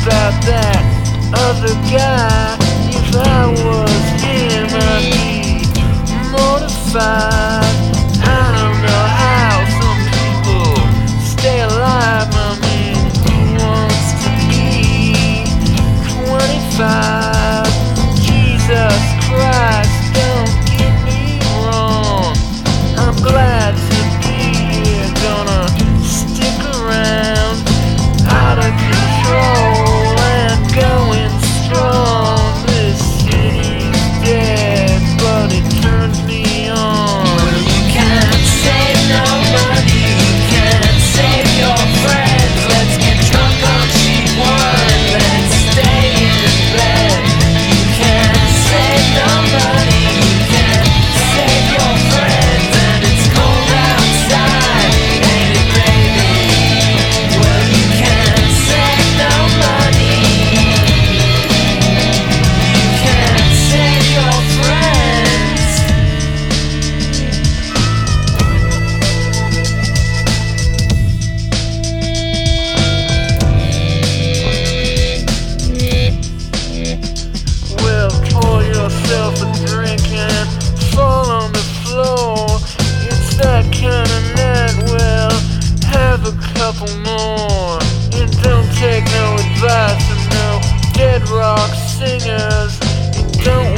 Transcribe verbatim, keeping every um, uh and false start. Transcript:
about that other guy. If I was him, I'd be mortified. I don't know how some people stay alive. I mean, who wants to be twenty-five? Jesus Christ, don't get me wrong, I'm glad to be here, gonna stick around. Out of control and going strong. This city's dead, but it turns me on. Well, you can't save nobody, you can't save your friends. Let's get drunk on cheap wine, let's stay in bed. You can't save nobody, you can't save your friends. And it's cold outside, ain't it, baby? Well, you can't save nobody, you can't save your friends. Well, pour yourself a drink and fall on the floor. It's that kind of night, well, have a couple more. And don't take no advice from no dead rock singers. And don't